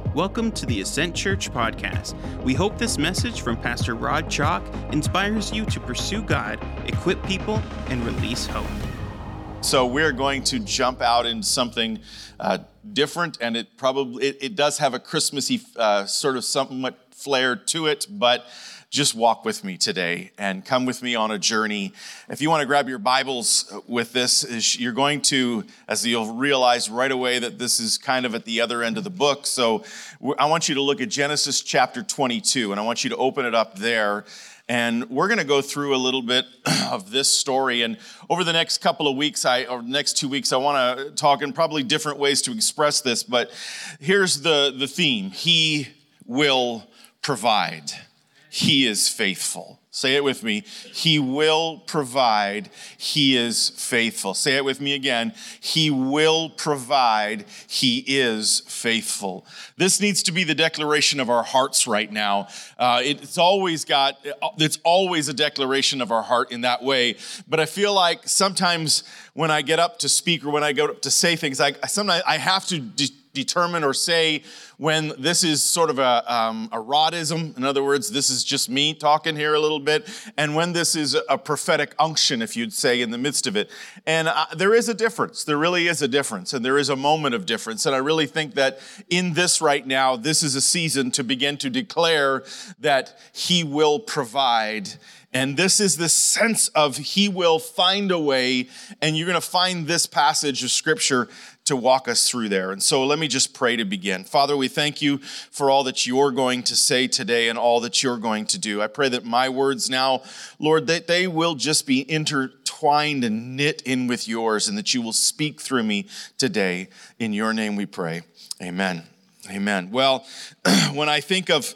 Welcome to the Ascent Church podcast. We hope this message from Pastor Rod Chalk inspires you to pursue God, equip people, and release hope. So we're going to jump out into something different, and it does have a Christmassy sort of somewhat flair to it, but just walk with me today and come with me on a journey. If you want to grab your Bibles with this, you're going to, as you'll realize right away, that this is kind of at the other end of the book. So I want you to look at Genesis chapter 22, and I want you to open it up there. And we're going to go through a little bit of this story. And over the next couple of weeks, or next 2 weeks, I want to talk in probably different ways to express this. But here's the theme. He will provide. He is faithful. Say it with me. He will provide. He is faithful. Say it with me again. He will provide. He is faithful. This needs to be the declaration of our hearts right now. It's always a declaration of our heart in that way. But I feel like sometimes when I get up to speak or when I go up to say things, sometimes I have to determine or say when this is sort of a Rodism. In other words, this is just me talking here a little bit, and when this is a prophetic unction, if you'd say, in the midst of it. And there is a difference. There really is a difference, and there is a moment of difference. And I really think that in this right now, this is a season to begin to declare that He will provide. And this is the sense of He will find a way, and you're going to find this passage of Scripture to walk us through there. And so let me just pray to begin. Father, we thank you for all that you're going to say today and all that you're going to do. I pray that my words now, Lord, that they will just be intertwined and knit in with yours, and that you will speak through me today. In your name we pray. Amen. Amen. Well, when I think of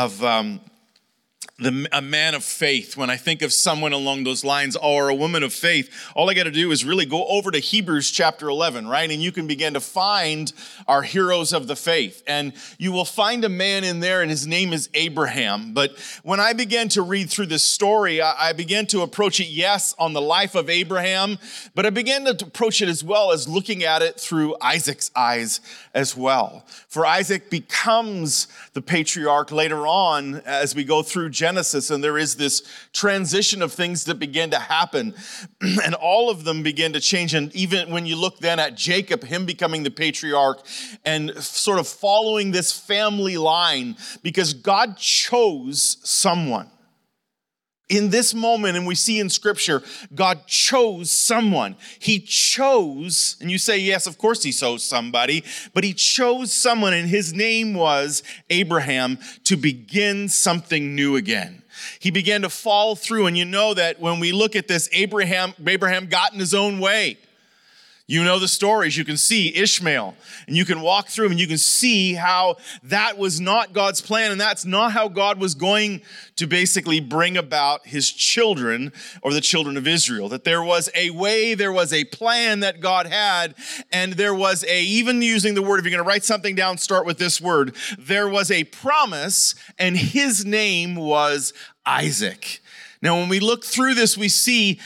a man of faith, when I think of someone along those lines or a woman of faith, all I got to do is really go over to Hebrews chapter 11, right? And you can begin to find our heroes of the faith. And you will find a man in there, and his name is Abraham. But when I began to read through this story, I began to approach it, yes, on the life of Abraham, but I began to approach it as well as looking at it through Isaac's eyes as well. For Isaac becomes the patriarch later on as we go through Genesis, and there is this transition of things that begin to happen, and all of them begin to change. And even when you look then at Jacob, him becoming the patriarch and sort of following this family line, because God chose someone. In this moment, and we see in Scripture, God chose someone. He chose, and you say, yes, of course He chose somebody, but He chose someone, and his name was Abraham, to begin something new again. He began to fall through, and you know that when we look at this, Abraham got in his own way. You know the stories. You can see Ishmael, and you can walk through them, and you can see how that was not God's plan, and that's not how God was going to basically bring about His children or the children of Israel. That there was a way, there was a plan that God had, and there was even using the word, if you're going to write something down, start with this word. There was a promise, and his name was Isaac. Now, when we look through this, we see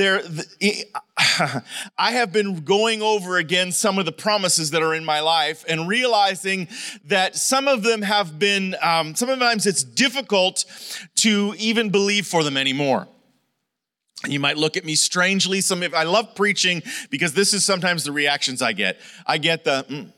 I have been going over again some of the promises that are in my life and realizing that some of them have been, sometimes it's difficult to even believe for them anymore. You might look at me strangely. I love preaching because this is sometimes the reactions I get. I get the,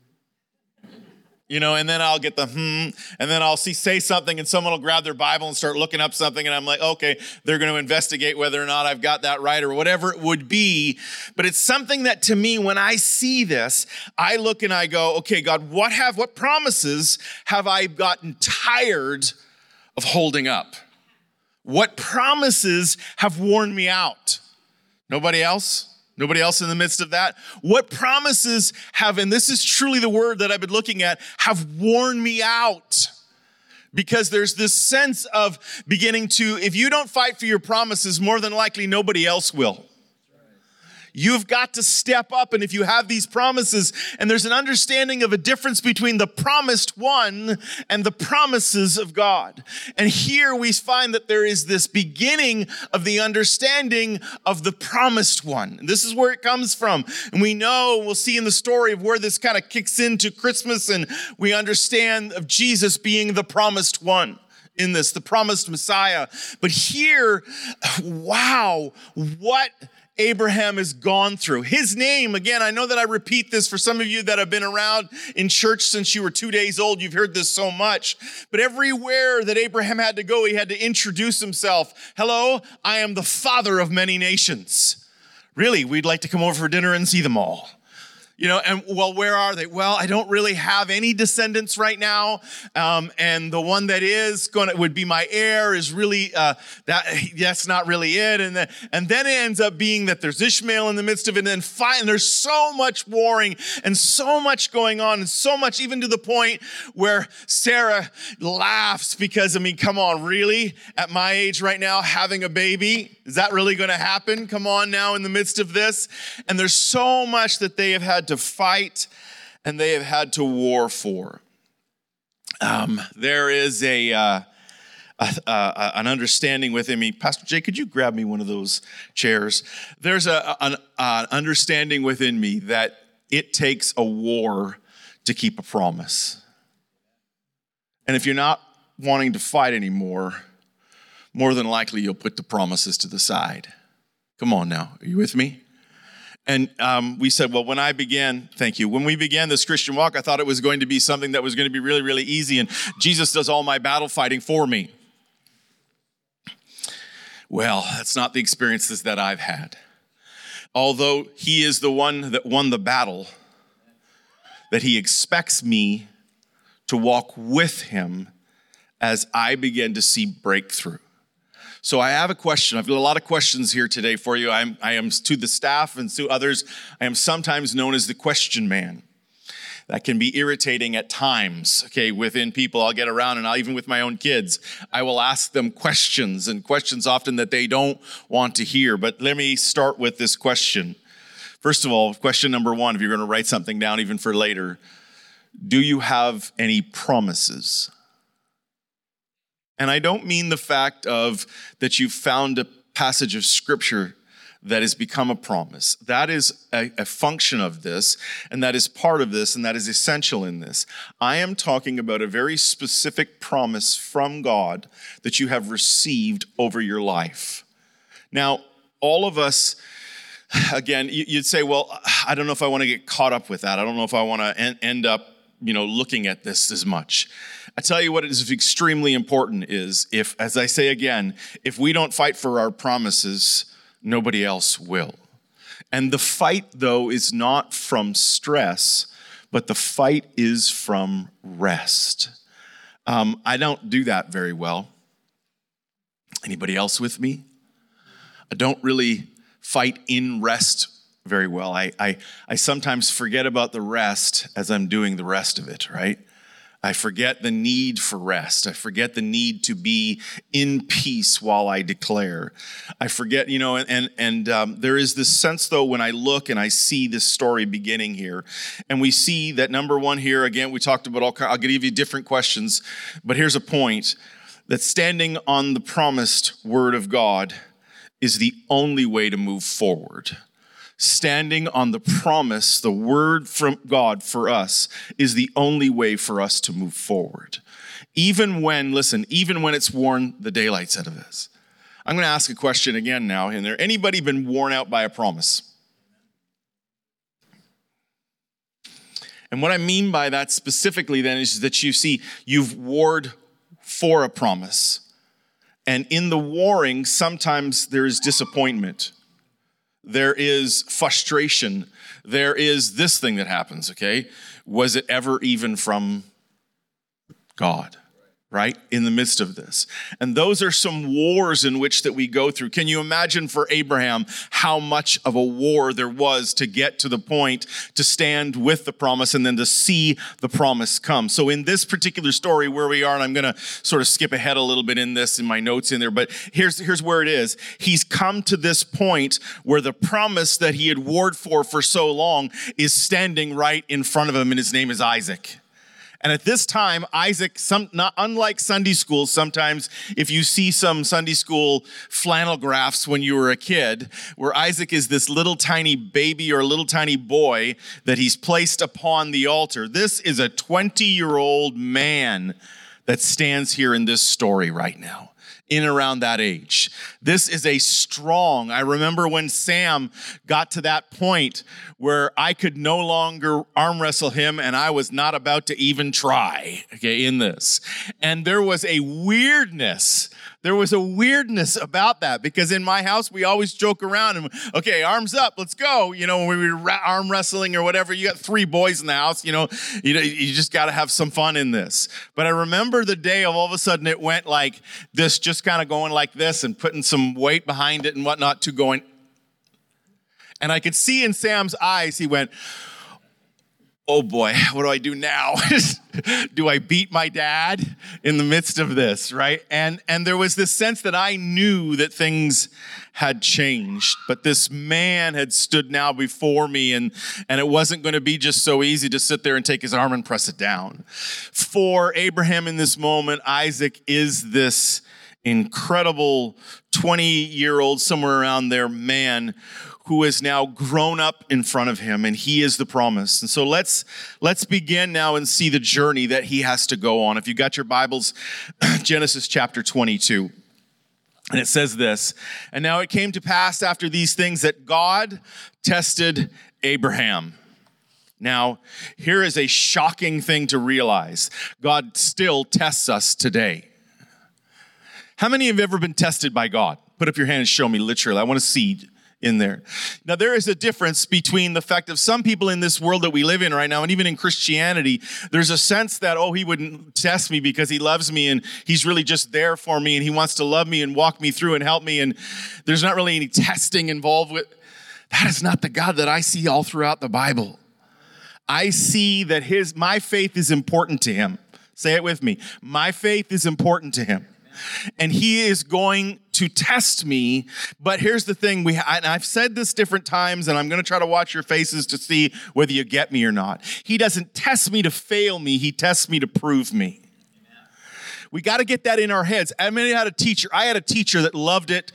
and then I'll get the and then I'll say something, and someone will grab their Bible and start looking up something, and I'm like, okay, they're going to investigate whether or not I've got that right or whatever it would be. But it's something that to me, when I see this, I look and I go, okay, God, what promises have I gotten tired of holding up? What promises have worn me out? Nobody else? Nobody else in the midst of that? What promises have, and this is truly the word that I've been looking at, have worn me out? Because there's this sense of beginning to, if you don't fight for your promises, more than likely nobody else will. You've got to step up. And if you have these promises, and there's an understanding of a difference between the promised one and the promises of God. And here we find that there is this beginning of the understanding of the promised one. And this is where it comes from. And we know, we'll see in the story of where this kind of kicks into Christmas, and we understand of Jesus being the promised one in this, the promised Messiah. But here, wow, what Abraham has gone through. His name, again, I know that I repeat this for some of you that have been around in church since you were 2 days old. You've heard this so much. But everywhere that Abraham had to go, he had to introduce himself. Hello, I am the father of many nations. Really, we'd like to come over for dinner and see them all. You know, and well, where are they? Well, I don't really have any descendants right now. And the one that would be my heir is really, that's not really it. And then it ends up being that there's Ishmael in the midst of it. And there's so much warring and so much going on, and so much even to the point where Sarah laughs because, I mean, come on, really? At my age right now, having a baby, is that really going to happen? Come on now in the midst of this. And there's so much that they have had to fight and they have had to war for. There is an understanding within me. Pastor Jay, could you grab me one of those chairs? There's an understanding within me that it takes a war to keep a promise. And if you're not wanting to fight anymore, more than likely you'll put the promises to the side. Come on now, are you with me? And we said, well, when we began this Christian walk, I thought it was going to be something that was going to be really, really easy, and Jesus does all my battle fighting for me. Well, that's not the experiences that I've had. Although he is the one that won the battle, that he expects me to walk with him as I begin to see breakthrough. So I have a question. I've got a lot of questions here today for you. I am to the staff and to others, I am sometimes known as the question man. That can be irritating at times, okay, within people. I'll get around, and even with my own kids, I will ask them questions, and questions often that they don't want to hear. But let me start with this question. First of all, question number one, if you're going to write something down even for later, do you have any promises? And I don't mean the fact of that you found a passage of scripture that has become a promise. That is a function of this, and that is part of this, and that is essential in this. I am talking about a very specific promise from God that you have received over your life. Now, all of us, again, you'd say, well, I don't know if I want to get caught up with that. I don't know if I want to end up, looking at this as much. I tell you what is extremely important is as I say again, if we don't fight for our promises, nobody else will. And the fight, though, is not from stress, but the fight is from rest. I don't do that very well. Anybody else with me? I don't really fight in rest very well. I sometimes forget about the rest as I'm doing the rest of it, right? I forget the need for rest. I forget the need to be in peace while I declare. I forget, there is this sense, though, when I look and I see this story beginning here, and we see that number one here, again, we talked about I'll give you different questions, but here's a point, that standing on the promised word of God is the only way to move forward. Standing on the promise, the word from God for us, is the only way for us to move forward. Even when it's worn the daylights out of us. I'm going to ask a question again now. Has there anybody been worn out by a promise? And what I mean by that specifically then is that you've warred for a promise. And in the warring, sometimes there is disappointment. There is frustration. There is this thing that happens, okay? Was it ever even from God? right? In the midst of this. And those are some wars in which that we go through. Can you imagine for Abraham how much of a war there was to get to the point to stand with the promise and then to see the promise come? So in this particular story where we are, and I'm going to sort of skip ahead a little bit in this, in my notes in there, but here's where it is. He's come to this point where the promise that he had warred for so long is standing right in front of him, and his name is Isaac. And at this time, Isaac, not unlike Sunday school, sometimes if you see some Sunday school flannel graphs when you were a kid, where Isaac is this little tiny baby or little tiny boy that he's placed upon the altar. This is a 20-year-old man that stands here in this story right now, in around that age. This is a strong, I remember when Sam got to that point where I could no longer arm wrestle him and I was not about to even try, okay, in this. And there was a weirdness about that, because in my house, we always joke around and, okay, arms up, let's go. You know, when we were arm wrestling or whatever, you got 3 boys in the house, you just got to have some fun in this. But I remember the day of all of a sudden it went like this, just kind of going like this and putting some weight behind it and whatnot to going. And I could see in Sam's eyes, he went, oh boy, what do I do now? Do I beat my dad in the midst of this, right? And there was this sense that I knew that things had changed, but this man had stood now before me, and it wasn't going to be just so easy to sit there and take his arm and press it down. For Abraham in this moment, Isaac is this incredible 20-year-old, somewhere around there, man who is now grown up in front of him, and he is the promise. And so let's begin now and see the journey that he has to go on. If you got your Bibles, Genesis chapter 22. And it says this, and now it came to pass after these things that God tested Abraham. Now, here is a shocking thing to realize. God still tests us today. How many have ever been tested by God? Put up your hand and show me literally. I want to see in there. Now, there is a difference between the fact of some people in this world that we live in right now, and even in Christianity, there's a sense that, he wouldn't test me because he loves me and he's really just there for me and he wants to love me and walk me through and help me, and there's not really any testing involved with. That is not the God that I see all throughout the Bible. I see that my faith is important to him. Say it with me. My faith is important to him. And he is going to test me. But here's the thing. And I've said this different times, and I'm going to try to watch your faces to see whether you get me or not. He doesn't test me to fail me. He tests me to prove me. We got to get that in our heads. I had a teacher that loved it.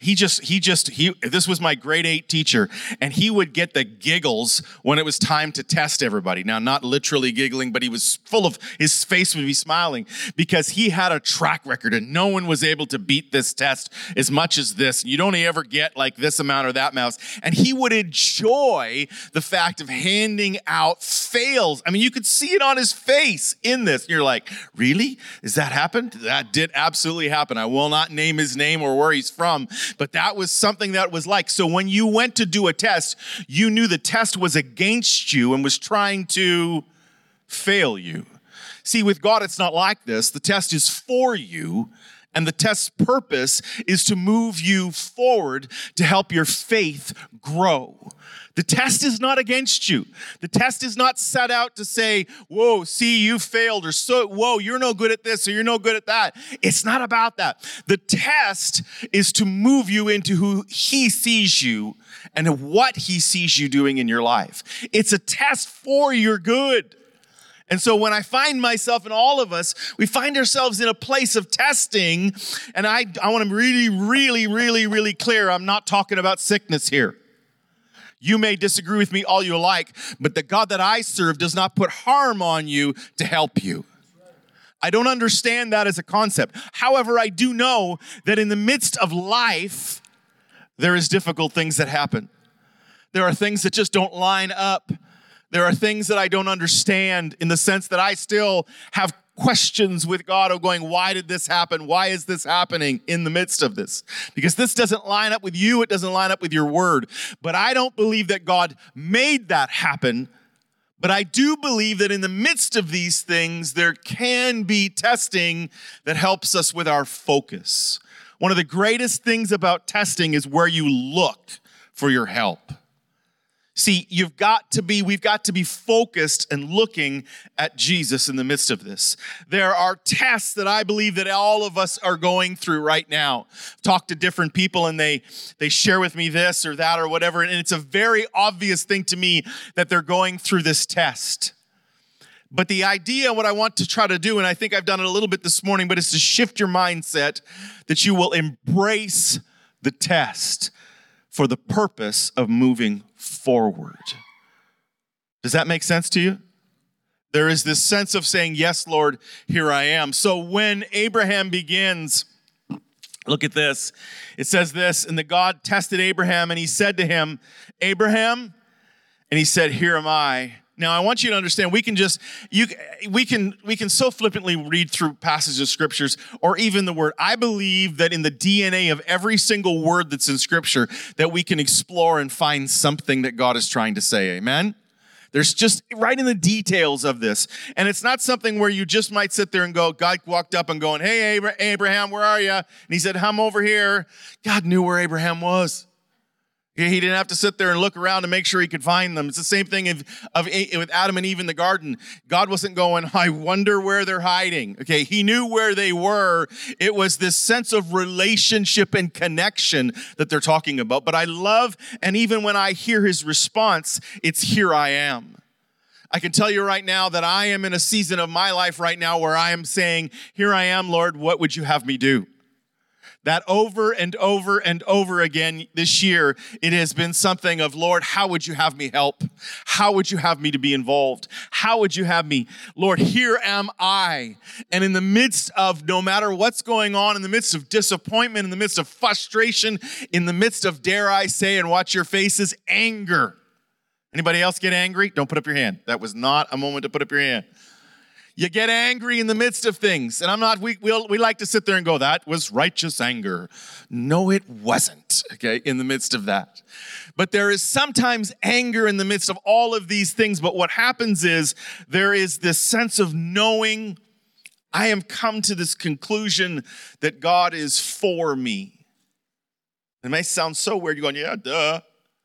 This was my grade 8 teacher, and he would get the giggles when it was time to test everybody. Now, not literally giggling, but he was his face would be smiling because he had a track record and no one was able to beat this test as much as this. You'd only ever get like this amount or that amount. And he would enjoy the fact of handing out fails. I mean, you could see it on his face in this. You're like, really? Is that happened? That did absolutely happen. I will not name his name or where he's from, but that was something that was like. So when you went to do a test, you knew the test was against you and was trying to fail you. See, with God, it's not like this. The test is for you, and the test's purpose is to move you forward to help your faith grow. The test is not against you. The test is not set out to say, whoa, see, you failed, or whoa, you're no good at this, or you're no good at that. It's not about that. The test is to move you into who he sees you and what he sees you doing in your life. It's a test for your good. And so when I find myself, and all of us, we find ourselves in a place of testing, and I want to be really, really, really, really clear. I'm not talking about sickness here. You may disagree with me all you like, but the God that I serve does not put harm on you to help you. I don't understand that as a concept. However, I do know that in the midst of life, there is difficult things that happen. There are things that just don't line up. There are things that I don't understand in the sense that I still have questions with God of going, why did this happen? Why is this happening in the midst of this? Because this doesn't line up with you. It doesn't line up with your word. But I don't believe that God made that happen, But I do believe that in the midst of these things, there can be testing that helps us with our focus. One of the greatest things about testing is where you look for your help. See, we've got to be focused and looking at Jesus in the midst of this. There are tests that I believe that all of us are going through right now. Talk to different people and they share with me this or that or whatever, and it's a very obvious thing to me that they're going through this test. But the idea, what I want to try to do, and I think I've done it a little bit this morning, but it's to shift your mindset that you will embrace the test for the purpose of moving forward. Does that make sense to you? There is this sense of saying, yes, Lord, here I am. So when Abraham begins, look at this. It says this, and the God tested Abraham, and he said to him, Abraham, and he said, here am I. Now, I want you to understand, we can so flippantly read through passages of scriptures or even the word. I believe that in the DNA of every single word that's in scripture that we can explore and find something that God is trying to say. Amen? There's just right in the details of this. And it's not something where you just might sit there and go, God walked up and going, hey, Abraham, where are you? And he said, I'm over here. God knew where Abraham was. He didn't have to sit there and look around to make sure he could find them. It's the same thing with Adam and Eve in the garden. God wasn't going, I wonder where they're hiding. Okay, he knew where they were. It was this sense of relationship and connection that they're talking about. But I love, and even when I hear his response, it's here I am. I can tell you right now that I am in a season of my life right now where I am saying, here I am, Lord, what would you have me do? That over and over and over again this year, it has been something of, Lord, how would you have me help? How would you have me to be involved? How would you have me? Lord, here am I. And in the midst of no matter what's going on, in the midst of disappointment, in the midst of frustration, in the midst of, dare I say, and watch your faces, anger. Anybody else get angry? Don't put up your hand. That was not a moment to put up your hand. You get angry in the midst of things. And we like to sit there and go, that was righteous anger. No, it wasn't, okay, in the midst of that. But there is sometimes anger in the midst of all of these things. But what happens is there is this sense of knowing, I am come to this conclusion that God is for me. It may sound so weird. You're going, yeah, duh.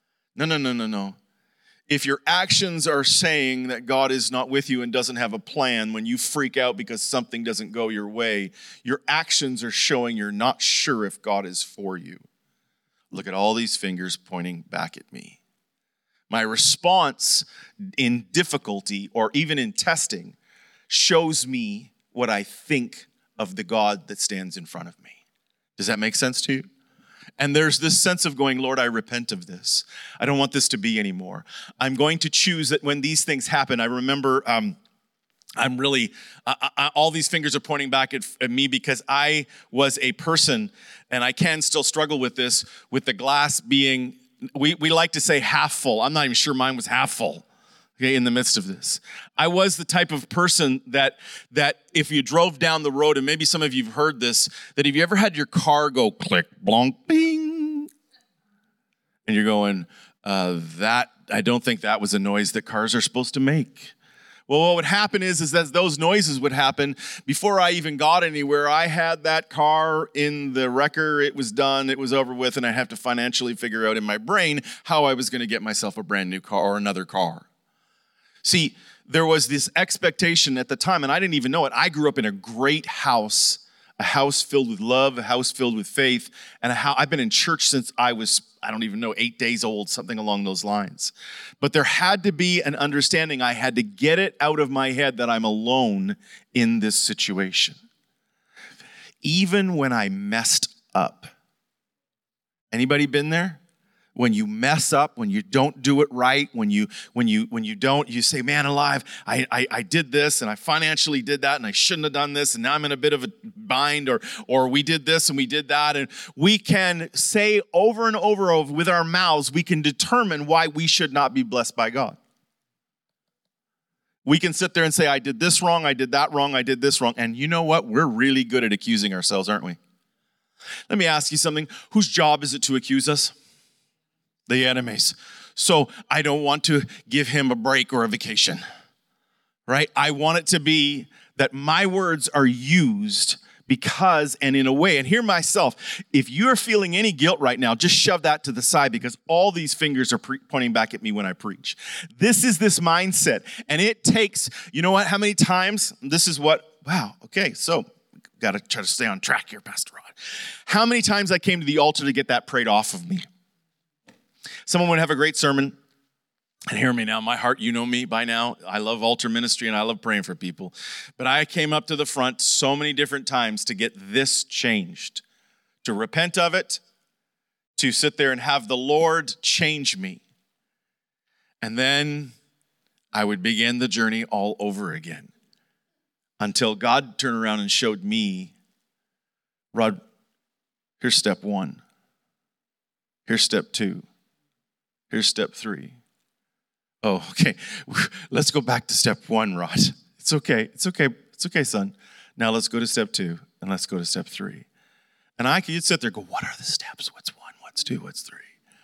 No. If your actions are saying that God is not with you and doesn't have a plan, when you freak out because something doesn't go your way, your actions are showing you're not sure if God is for you. Look at all these fingers pointing back at me. My response in difficulty or even in testing shows me what I think of the God that stands in front of me. Does that make sense to you? And there's this sense of going, Lord, I repent of this. I don't want this to be anymore. I'm going to choose that when these things happen. I remember all these fingers are pointing back at me because I was a person, and I can still struggle with this, with the glass being, we like to say half full. I'm not even sure mine was half full. Okay, in the midst of this. I was the type of person that if you drove down the road, and maybe some of you have heard this, that if you ever had your car go click, blonk, bing, and you're going, I don't think that was a noise that cars are supposed to make. Well, what would happen is that those noises would happen before I even got anywhere. I had that car in the wrecker. It was done. It was over with, and I have to financially figure out in my brain how I was going to get myself a brand new car or another car. See, there was this expectation at the time, and I didn't even know it. I grew up in a great house, a house filled with love, a house filled with faith, and I've been in church since I was, 8 days old, something along those lines. But there had to be an understanding. I had to get it out of my head that I'm alone in this situation. Even when I messed up. Anybody been there? When you mess up, when you don't do it right, when you don't, you say, man alive, I did this and I financially did that and I shouldn't have done this and now I'm in a bit of a bind, or we did this and we did that. And we can say over and over with our mouths, we can determine why we should not be blessed by God. We can sit there and say, I did this wrong, I did that wrong, I did this wrong. And you know what? We're really good at accusing ourselves, aren't we? Let me ask you something. Whose job is it to accuse us? The enemies. So I don't want to give him a break or a vacation, right? I want it to be that my words are used because, and in a way, and hear myself, if you're feeling any guilt right now, just shove that to the side because all these fingers are pointing back at me when I preach. This is this mindset. And it takes, you know what, how many times, wow, okay, so got to try to stay on track here, Pastor Rod. How many times I came to the altar to get that prayed off of me? Someone would have a great sermon. And hear me now, my heart, you know me by now. I love altar ministry and I love praying for people. But I came up to the front so many different times to get this changed, to repent of it, to sit there and have the Lord change me. And then I would begin the journey all over again until God turned around and showed me, Rod, here's step 1. Here's step 2. Here's step 3. Oh, okay. Let's go back to step 1, Rod. It's okay. It's okay. It's okay, son. Now let's go to step 2, and let's go to step 3. And you'd sit there and go, what are the steps? What's 1? What's 2? What's 3?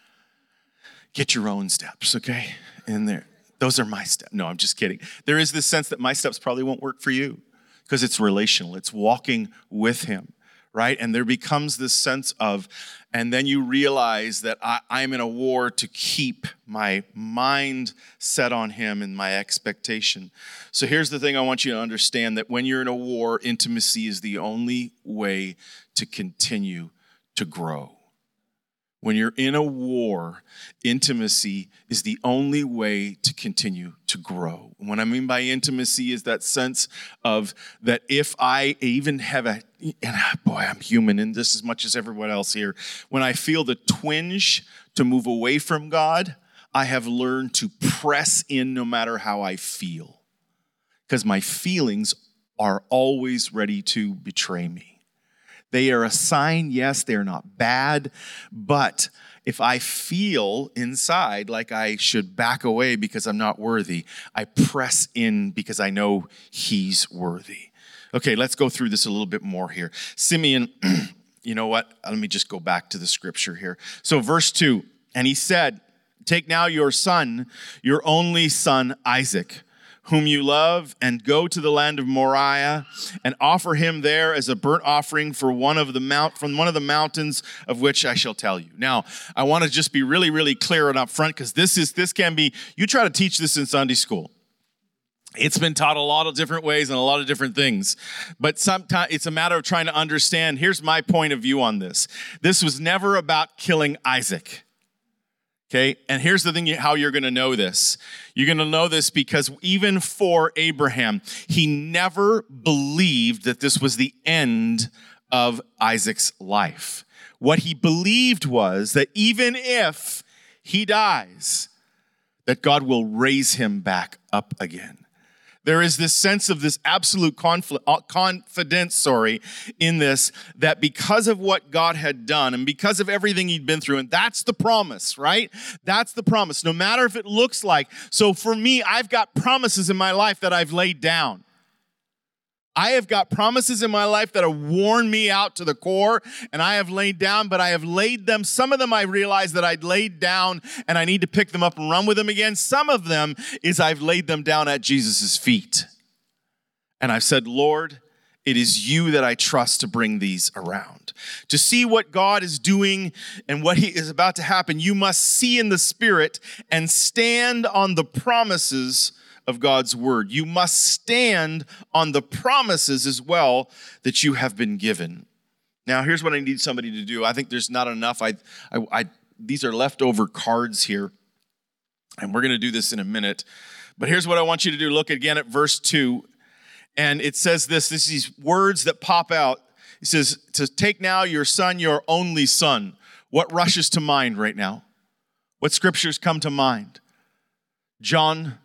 Get your own steps, okay? In there. Those are my steps. No, I'm just kidding. There is this sense that my steps probably won't work for you because it's relational. It's walking with him, right? And there becomes this sense of, and then you realize that I'm in a war to keep my mind set on him and my expectation. So here's the thing I want you to understand, that when you're in a war, intimacy is the only way to continue to grow. When you're in a war, intimacy is the only way to continue to grow. And what I mean by intimacy is that sense of that if I even have and boy, I'm human in this as much as everyone else here. When I feel the twinge to move away from God, I have learned to press in no matter how I feel. Because my feelings are always ready to betray me. They are a sign, yes, they're not bad, but if I feel inside like I should back away because I'm not worthy, I press in because I know he's worthy. Okay, let's go through this a little bit more here. Simeon, you know what? Let me just go back to the scripture here. So verse 2, and he said, take now your son, your only son, Isaac, whom you love, and go to the land of Moriah and offer him there as a burnt offering from one of the mountains of which I shall tell you. Now, I want to just be really, really clear and up front because this can be, you try to teach this in Sunday school. It's been taught a lot of different ways and a lot of different things. But sometimes it's a matter of trying to understand. Here's my point of view on this. This was never about killing Isaac. Okay, and here's the thing, how you're going to know this. You're going to know this because even for Abraham, he never believed that this was the end of Isaac's life. What he believed was that even if he dies, that God will raise him back up again. There is this sense of this absolute confidence, in this, that because of what God had done and because of everything he'd been through, and that's the promise, right? That's the promise, no matter if it looks like. So for me, I've got promises in my life that I've laid down. I have got promises in my life that have worn me out to the core, and I have laid down, but I have laid them. Some of them I realized that I'd laid down, and I need to pick them up and run with them again. Some of them is I've laid them down at Jesus' feet. And I've said, Lord, it is you that I trust to bring these around. To see what God is doing and what he is about to happen, you must see in the Spirit and stand on the promises of God's word. You must stand on the promises as well that you have been given. Now, here's what I need somebody to do. I think there's not enough. These are leftover cards here, and we're going to do this in a minute. But here's what I want you to do. Look again at verse 2, and it says this. This is these words that pop out. It says, to take now your son, your only son. What rushes to mind right now? What scriptures come to mind? John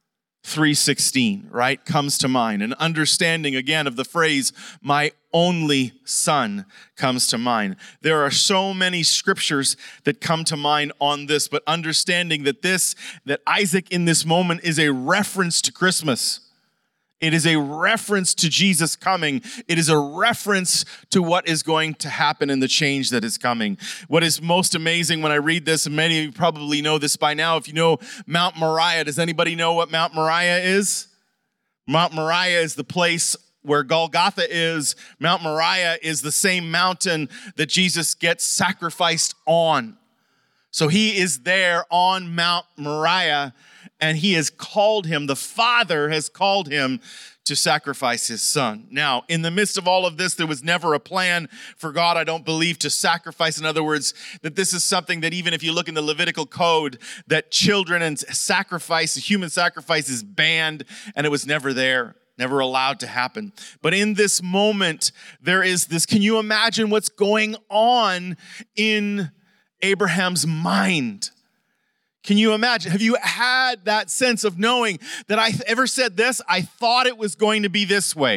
3:16, right, comes to mind. An understanding, again, of the phrase, my only son, comes to mind. There are so many scriptures that come to mind on this, but understanding that Isaac in this moment is a reference to Christmas. It is a reference to Jesus coming. It is a reference to what is going to happen and the change that is coming. What is most amazing when I read this, and many of you probably know this by now, if you know Mount Moriah, does anybody know what Mount Moriah is? Mount Moriah is the place where Golgotha is. Mount Moriah is the same mountain that Jesus gets sacrificed on. So he is there on Mount Moriah, and he has called him, the Father has called him to sacrifice his son. Now, in the midst of all of this, there was never a plan for God, I don't believe, to sacrifice. In other words, that this is something that even if you look in the Levitical code, that children and sacrifice, human sacrifice is banned, and it was never there. Never allowed to happen. But in this moment, there is this, can you imagine what's going on in Abraham's mind? Can you imagine? Have you had that sense of knowing that I ever said this? I thought it was going to be this way.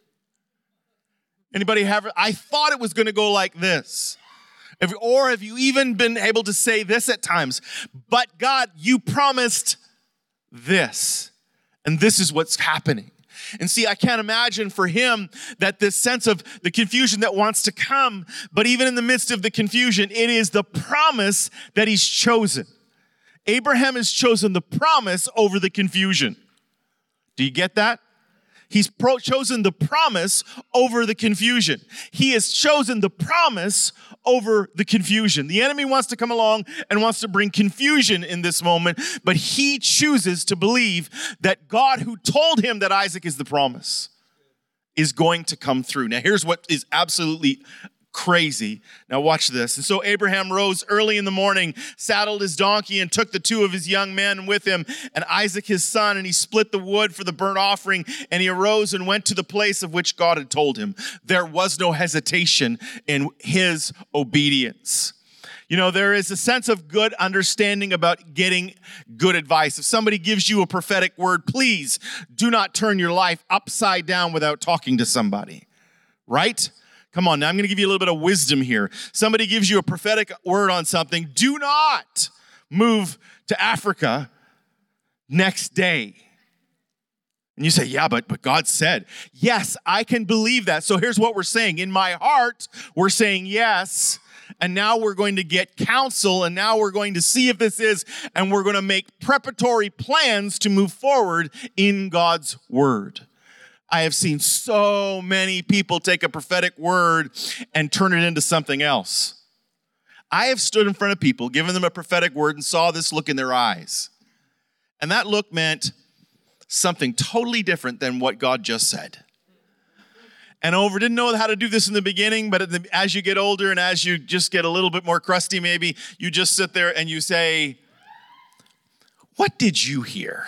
Anybody have? I thought it was going to go like this. Or have you even been able to say this at times? But God, you promised this. And this is what's happening. And see, I can't imagine for him that this sense of the confusion that wants to come, but even in the midst of the confusion, it is the promise that he's chosen. Abraham has chosen the promise over the confusion. Do you get that? He's chosen the promise over the confusion. He has chosen the promise over the confusion. The enemy wants to come along and wants to bring confusion in this moment, but he chooses to believe that God, who told him that Isaac is the promise, is going to come through. Now, here's what is absolutely crazy. Now watch this. And so Abraham rose early in the morning, saddled his donkey, and took the two of his young men with him, and Isaac his son, and he split the wood for the burnt offering, and he arose and went to the place of which God had told him. There was no hesitation in his obedience. You know, there is a sense of good understanding about getting good advice. If somebody gives you a prophetic word, please do not turn your life upside down without talking to somebody, right? Come on, now I'm going to give you a little bit of wisdom here. Somebody gives you a prophetic word on something. Do not move to Africa next day. And you say, yeah, but God said. Yes, I can believe that. So here's what we're saying. In my heart, we're saying yes. And now we're going to get counsel. And now we're going to see if this is. And we're going to make preparatory plans to move forward in God's word. I have seen so many people take a prophetic word and turn it into something else. I have stood in front of people, given them a prophetic word, and saw this look in their eyes. And that look meant something totally different than what God just said. And didn't know how to do this in the beginning, but as you get older and as you just get a little bit more crusty, maybe you just sit there and you say, what did you hear?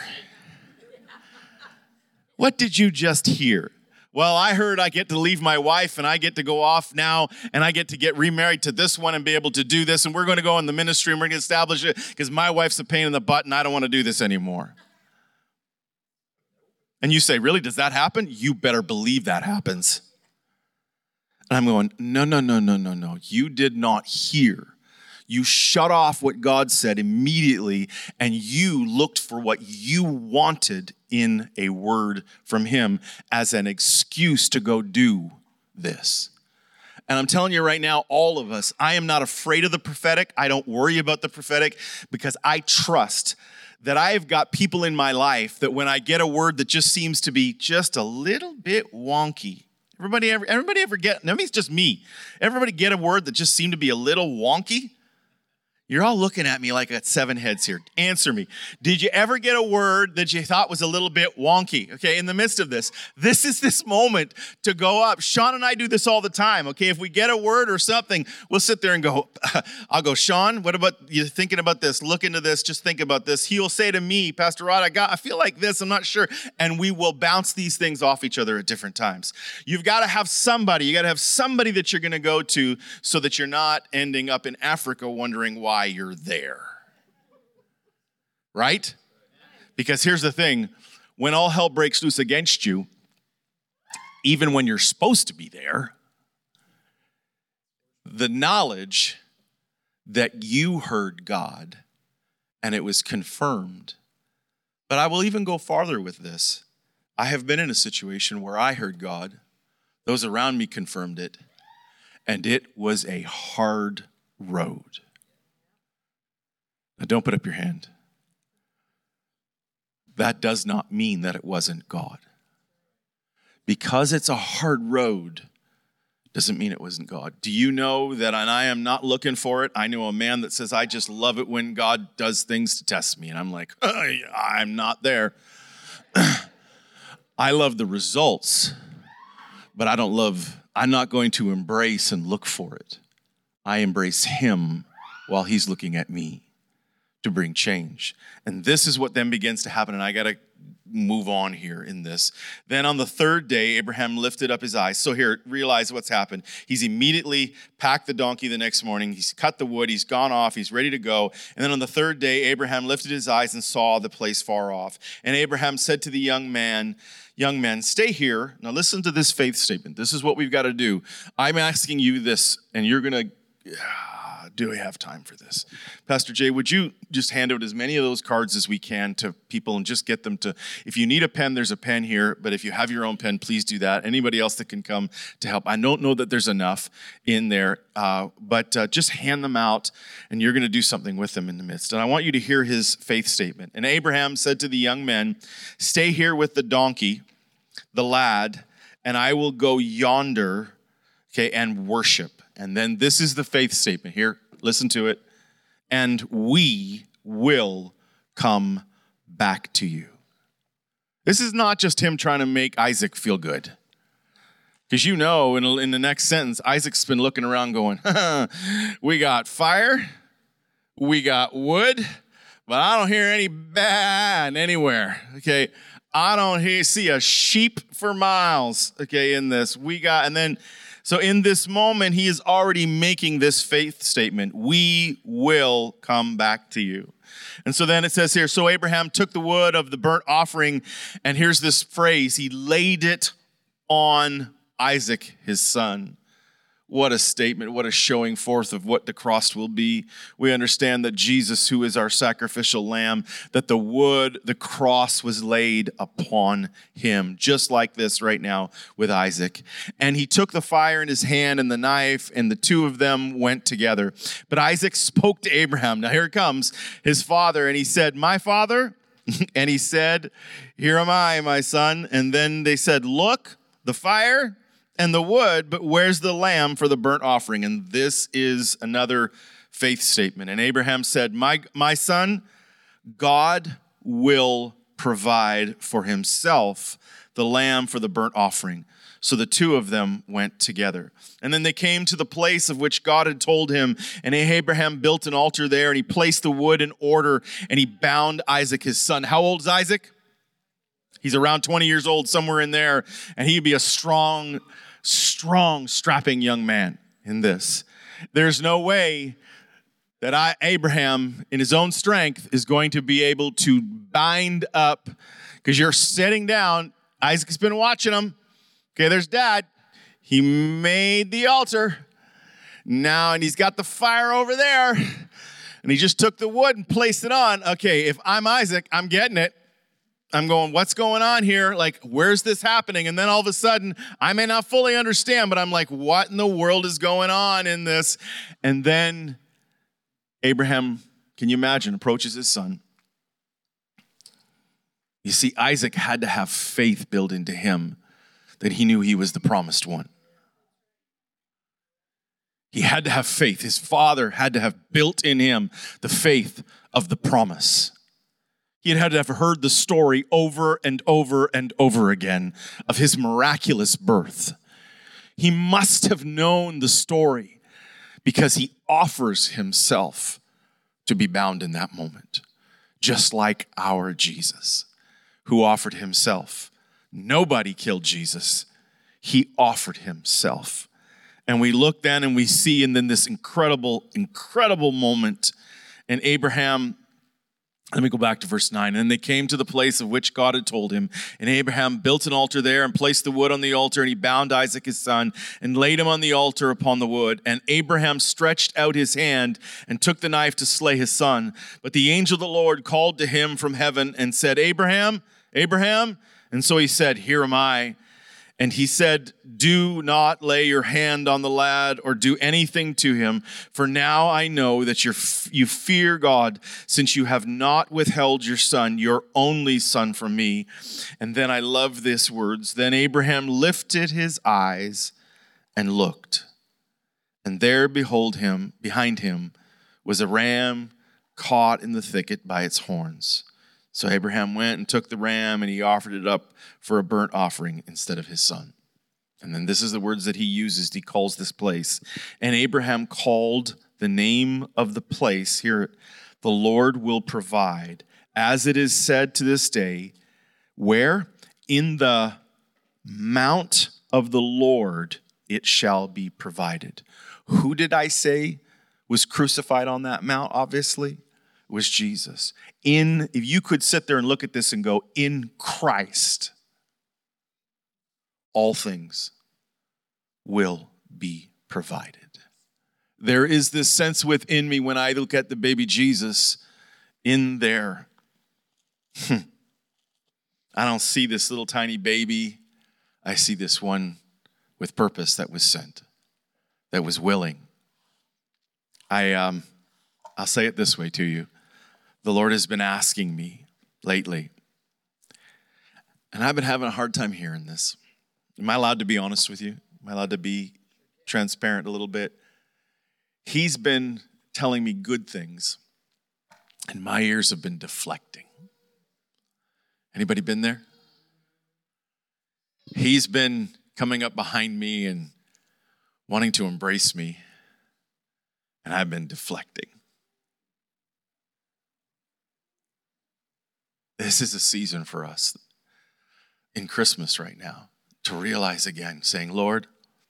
What did you just hear? Well, I heard I get to leave my wife and I get to go off now and I get to get remarried to this one and be able to do this. And we're going to go in the ministry and we're going to establish it because my wife's a pain in the butt and I don't want to do this anymore. And you say, really, does that happen? You better believe that happens. And I'm going, no. You did not hear. You shut off what God said immediately, and you looked for what you wanted in a word from him as an excuse to go do this. And I'm telling you right now, all of us, I am not afraid of the prophetic. I don't worry about the prophetic because I trust that I've got people in my life that when I get a word that just seems to be just a little bit wonky. Everybody ever get, maybe it's just me. Everybody get a word that just seemed to be a little wonky? You're all looking at me like I got 7 heads here. Answer me. Did you ever get a word that you thought was a little bit wonky? Okay, in the midst of this is this moment to go up. Sean and I do this all the time. Okay, if we get a word or something, we'll sit there and go, I'll go, Sean, what about you thinking about this? Look into this, just think about this. He will say to me, Pastor Rod, I feel like this, I'm not sure. And we will bounce these things off each other at different times. You've got to have somebody. You got to have somebody that you're going to go to so that you're not ending up in Africa wondering why you're there. Right? Because here's the thing, when all hell breaks loose against you, even when you're supposed to be there, the knowledge that you heard God and it was confirmed. But I will even go farther with this. I have been in a situation where I heard God, those around me confirmed it, and it was a hard road. Now, don't put up your hand. That does not mean that it wasn't God. Because it's a hard road doesn't mean it wasn't God. Do you know that, and I am not looking for it, I know a man that says, I just love it when God does things to test me. And I'm like, I'm not there. I love the results, but I'm not going to embrace and look for it. I embrace him while he's looking at me to bring change. And this is what then begins to happen, and I got to move on here in this. Then on the third day, Abraham lifted up his eyes. So here, realize what's happened. He's immediately packed the donkey the next morning. He's cut the wood. He's gone off. He's ready to go. And then on the third day, Abraham lifted his eyes and saw the place far off. And Abraham said to the young man, stay here. Now listen to this faith statement. This is what we've got to do. I'm asking you this, and you're going to... do we have time for this? Pastor Jay, would you just hand out as many of those cards as we can to people and just get them to, if you need a pen, there's a pen here, but if you have your own pen, please do that. Anybody else that can come to help. I don't know that there's enough in there, but just hand them out, and you're going to do something with them in the midst. And I want you to hear his faith statement. And Abraham said to the young men, stay here with the donkey, the lad, and I will go yonder, and worship. And then this is the faith statement. Here, listen to it. And we will come back to you. This is not just him trying to make Isaac feel good. Because you know, in the next sentence, Isaac's been looking around going, we got fire, we got wood, but I don't hear any bad anywhere. I don't see a sheep for miles, in this. So in this moment, he is already making this faith statement. We will come back to you. And so then it says here, so Abraham took the wood of the burnt offering, and here's this phrase, he laid it on Isaac, his son. What a statement, what a showing forth of what the cross will be. We understand that Jesus, who is our sacrificial lamb, that the cross was laid upon him, just like this right now with Isaac. And he took the fire in his hand and the knife, and the two of them went together. But Isaac spoke to Abraham. Now here it comes, his father, and he said, my father? And he said, here am I, my son. And then they said, look, the fire and the wood, but where's the lamb for the burnt offering? And this is another faith statement. And Abraham said, my son, God will provide for himself the lamb for the burnt offering. So the two of them went together. And then they came to the place of which God had told him, and Abraham built an altar there, and he placed the wood in order, and he bound Isaac, his son. How old is Isaac? He's around 20 years old, somewhere in there, and he'd be a strong, strapping young man in this. There's no way that Abraham, in his own strength, is going to be able to bind up, because you're sitting down. Isaac's been watching him. There's dad. He made the altar. Now, and he's got the fire over there, and he just took the wood and placed it on. If I'm Isaac, I'm getting it. I'm going, what's going on here? Where's this happening? And then all of a sudden, I may not fully understand, but I'm like, what in the world is going on in this? And then Abraham, can you imagine, approaches his son. You see, Isaac had to have faith built into him that he knew he was the promised one. He had to have faith. His father had to have built in him the faith of the promise. He had to have heard the story over and over and over again of his miraculous birth. He must have known the story because he offers himself to be bound in that moment, just like our Jesus, who offered himself. Nobody killed Jesus. He offered himself. And we look then and we see, and then this incredible, incredible moment. And Abraham, let me go back to verse 9. And they came to the place of which God had told him. And Abraham built an altar there and placed the wood on the altar. And he bound Isaac his son and laid him on the altar upon the wood. And Abraham stretched out his hand and took the knife to slay his son. But the angel of the Lord called to him from heaven and said, Abraham, Abraham. And so he said, here am I. And he said, do not lay your hand on the lad or do anything to him, for now I know that you fear God, since you have not withheld your son, your only son, from me. And then I love this words. Then Abraham lifted his eyes and looked, and there, behold, behind him was a ram caught in the thicket by its horns. So Abraham went and took the ram, and he offered it up for a burnt offering instead of his son. And then this is the words that he uses. He calls this place. And Abraham called the name of the place, here, the Lord will provide, as it is said to this day, where? In the mount of the Lord it shall be provided. Who did I say was crucified on that mount? Obviously, it was Jesus. If you could sit there and look at this and go, in Christ, all things will be provided. There is this sense within me when I look at the baby Jesus in there. I don't see this little tiny baby. I see this one with purpose that was sent, that was willing. I'll say it this way to you. The Lord has been asking me lately, and I've been having a hard time hearing this. Am I allowed to be honest with you? Am I allowed to be transparent a little bit? He's been telling me good things, and my ears have been deflecting. Anybody been there? He's been coming up behind me and wanting to embrace me, and I've been deflecting. This is a season for us in Christmas right now to realize again, saying, Lord,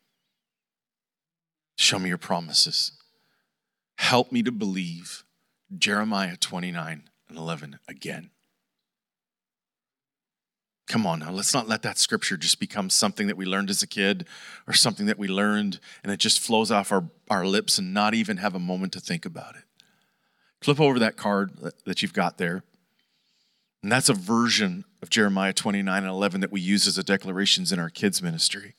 show me your promises. Help me to believe Jeremiah 29:11 again. Come on now, let's not let that scripture just become something that we learned as a kid or something that we learned and it just flows off our lips and not even have a moment to think about it. Flip over that card that you've got there. And that's a version of Jeremiah 29:11 that we use as a declarations in our kids' ministry.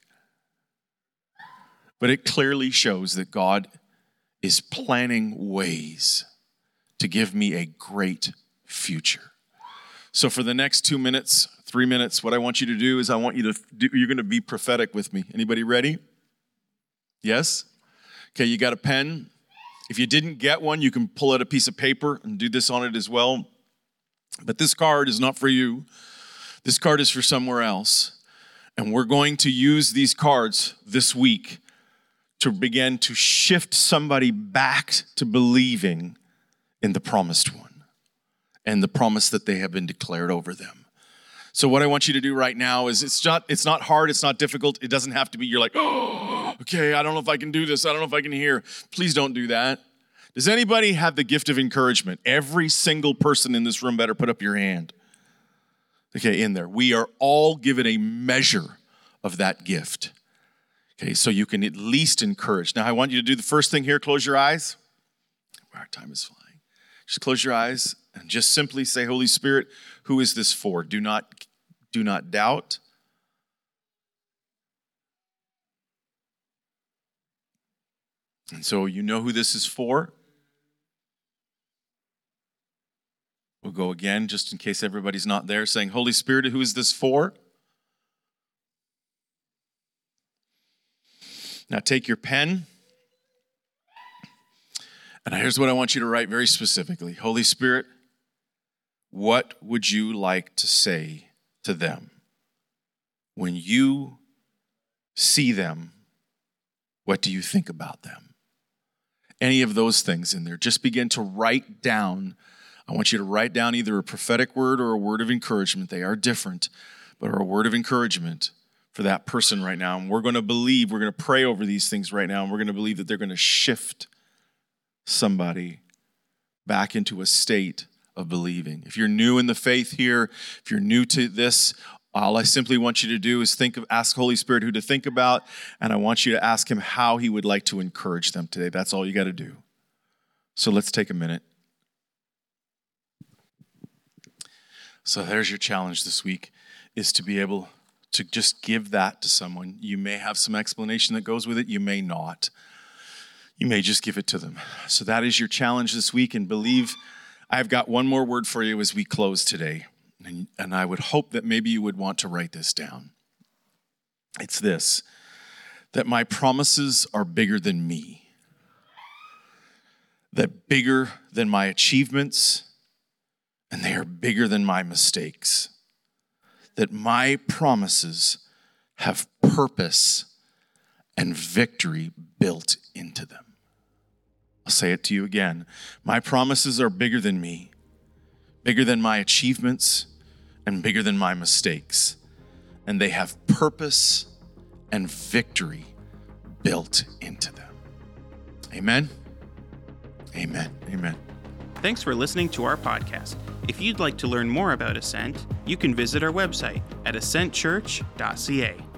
But it clearly shows that God is planning ways to give me a great future. So for the next 2 minutes, 3 minutes, what I want you to do is you're going to be prophetic with me. Anybody ready? Yes? Okay, you got a pen. If you didn't get one, you can pull out a piece of paper and do this on it as well. But this card is not for you. This card is for somewhere else. And we're going to use these cards this week to begin to shift somebody back to believing in the promised one and the promise that they have been declared over them. So what I want you to do right now is it's not hard, it's not difficult. It doesn't have to be, you're like, oh, okay, I don't know if I can do this. I don't know if I can hear. Please don't do that. Does anybody have the gift of encouragement? Every single person in this room better put up your hand. Okay, in there. We are all given a measure of that gift. Okay, so you can at least encourage. Now, I want you to do the first thing here. Close your eyes. Our time is flying. Just close your eyes and just simply say, Holy Spirit, who is this for? Do not doubt. And so you know who this is for. We'll go again, just in case everybody's not there, saying, Holy Spirit, who is this for? Now take your pen, and here's what I want you to write very specifically. Holy Spirit, what would you like to say to them? When you see them, what do you think about them? Any of those things in there. Just begin to write down. I want you to write down either a prophetic word or a word of encouragement. They are different, but are a word of encouragement for that person right now. And we're going to pray over these things right now, and we're going to believe that they're going to shift somebody back into a state of believing. If you're new in the faith here, if you're new to this, all I simply want you to do is ask Holy Spirit who to think about, and I want you to ask him how he would like to encourage them today. That's all you got to do. So let's take a minute. So there's your challenge this week. is to be able to just give that to someone. You may have some explanation that goes with it. You may not. You may just give it to them. So that is your challenge this week. And believe, I've got one more word for you as we close today. And I would hope that maybe you would want to write this down. It's this, that my promises are bigger than me. That bigger than my achievements, and they are bigger than my mistakes. That my promises have purpose and victory built into them. I'll say it to you again. My promises are bigger than me, bigger than my achievements, and bigger than my mistakes. And they have purpose and victory built into them. Amen? Amen. Amen. Thanks for listening to our podcast. If you'd like to learn more about Ascent, you can visit our website at ascentchurch.ca.